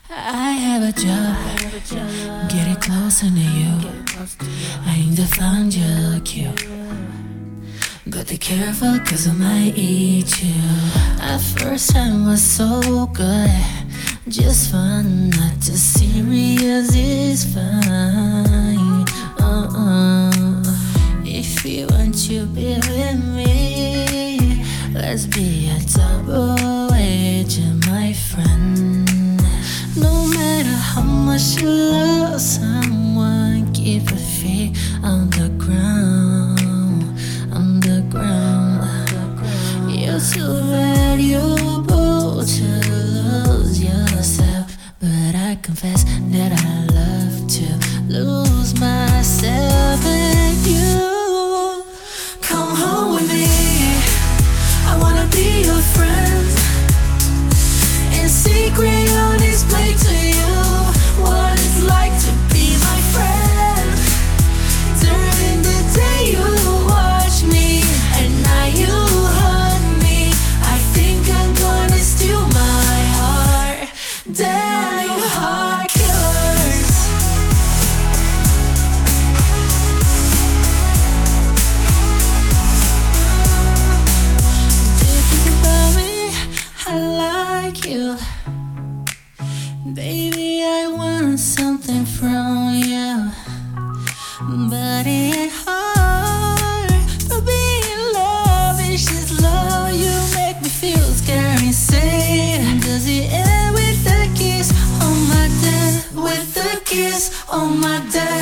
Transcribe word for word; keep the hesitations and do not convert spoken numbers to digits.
I have a job, get it closer to you. I aim to find you cute. Gotta be careful cause I might eat you. At first time was so good, just fun, not too serious, it's fine. Uh-uh. If you want to be with me, let's be a double agent, my friend. No matter how much you love someone, keep your feet on the ground, on the ground. You're too valuable to lose yourself, but I confess that I love to lose myself in you. Come home with me, I wanna be your friend. In secret, I'll display to you what it's like to be my friend. During the day you watch me, at night you hug me. I think I'm gonna steal my heart. Damn, you heart killers. Do you think about me? I like you. Baby, I want something from you, but it ain't hard to be in love. It's just love. You make me feel scared insane. Does it end with a kiss on my death? With a kiss on my death?